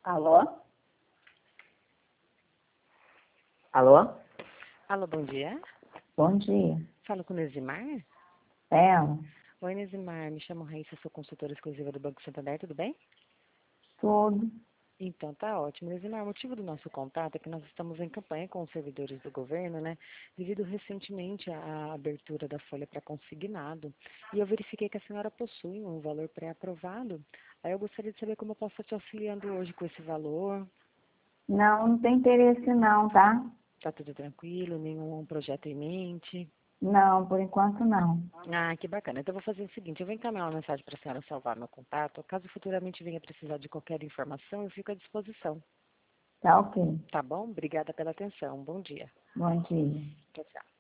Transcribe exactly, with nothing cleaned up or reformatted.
Alô? Alô? Alô, bom dia. Bom dia. Falo com o Nesimar? É ela? Oi, Nesimar. Me chamo Raíssa, sou consultora exclusiva do Banco Santander, tudo bem? Tudo. Então, tá ótimo. Nesimar, o motivo do nosso contato é que nós estamos em campanha com os servidores do governo, né? Devido recentemente à abertura da folha para consignado. E eu verifiquei que a senhora possui um valor pré-aprovado. Aí eu gostaria de saber como eu posso estar te auxiliando hoje com esse valor. Não, não tem interesse não, tá? Tá tudo tranquilo? Nenhum projeto em mente? Não, por enquanto não. Ah, que bacana. Então eu vou fazer o seguinte, eu vou encaminhar uma mensagem para a senhora salvar meu contato. Caso futuramente venha precisar de qualquer informação, eu fico à disposição. Tá ok. Tá bom? Obrigada pela atenção. Bom dia. Bom dia. Tchau, tchau.